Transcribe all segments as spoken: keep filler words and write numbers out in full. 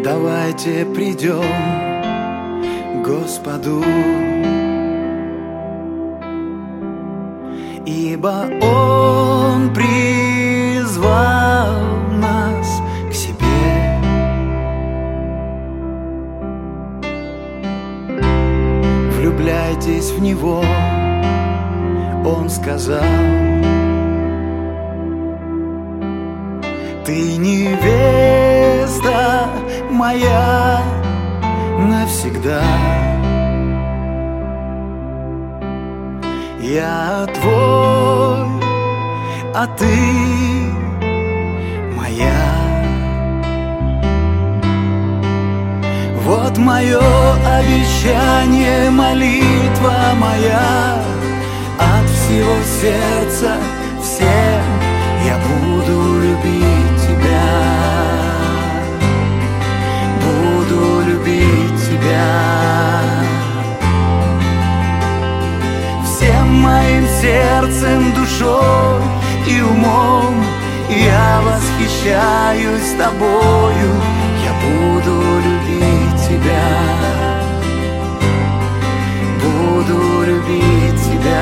Давайте придем к Господу, ибо Он призвал нас к себе. Влюбляйтесь в Него, Он сказал. Ты невеста моя навсегда. Я твой, а ты моя. Вот мое обещание, молитва моя. От всего сердца всем я буду любить тебя. Буду любить тебя. Всем моим сердцем, душой и умом я восхищаюсь тобою. Я буду любить тебя. Буду любить тебя.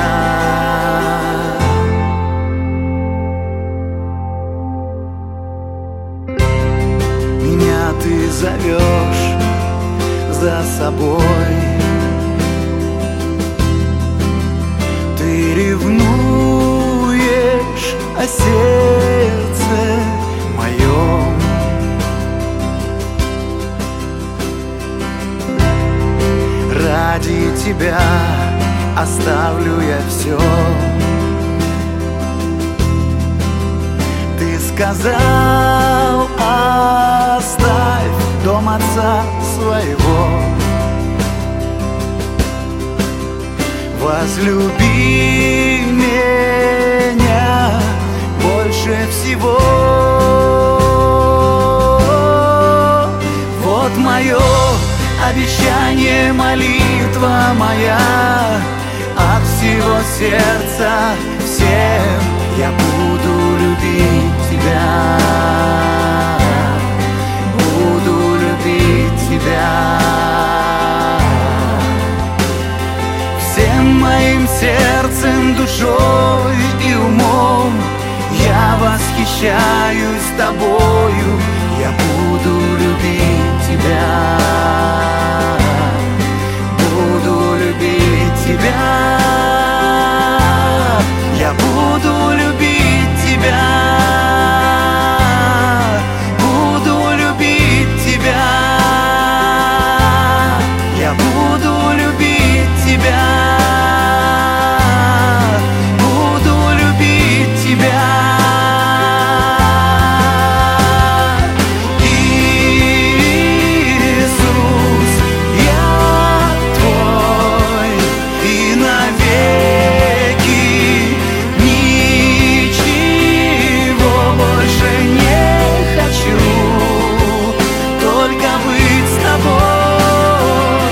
Меня ты зовешь за собой. Ты ревнуешь о сердце моем. Ради тебя оставлю я все. Ты сказал, оставь дом отца своего. Возлюби меня больше всего. Вот мое обещание, молитва моя. От всего сердца всем я буду любить тебя. Буду любить тебя. Всем моим сердцем, душой и умом я восхищаюсь тобою. Я буду любить тебя. Буду любить тебя. Я буду любить тебя. Буду любить тебя. Я буду любить тебя. Буду любить тебя. Иисус, я твой, и навеки ничего больше не хочу, только быть с тобой.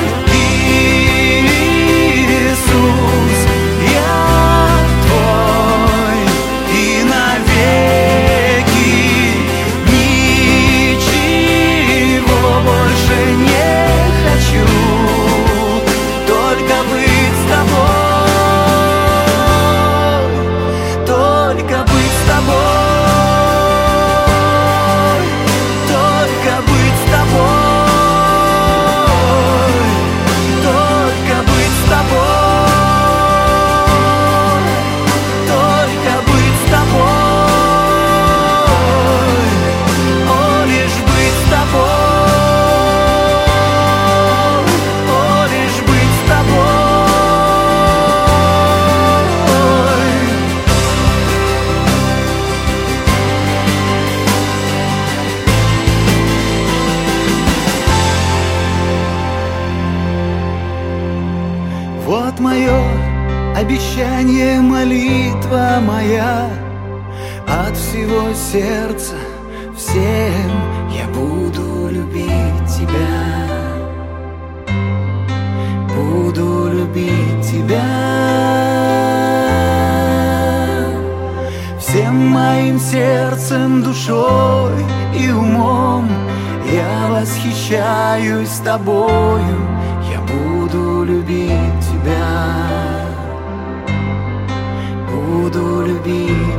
Иисус, я твой, и навеки ничего больше не хочу, только быть с тобой, только быть с тобой, только быть с тобой, только быть с тобой, только быть с тобой, о, лишь быть с тобой, о, лишь быть с тобой. Вот мое обещание, молитва моя. От всего сердца всем я буду любить тебя. Буду любить тебя. Всем моим сердцем, душой и умом Я восхищаюсь тобою, я буду любить тебя, буду любить.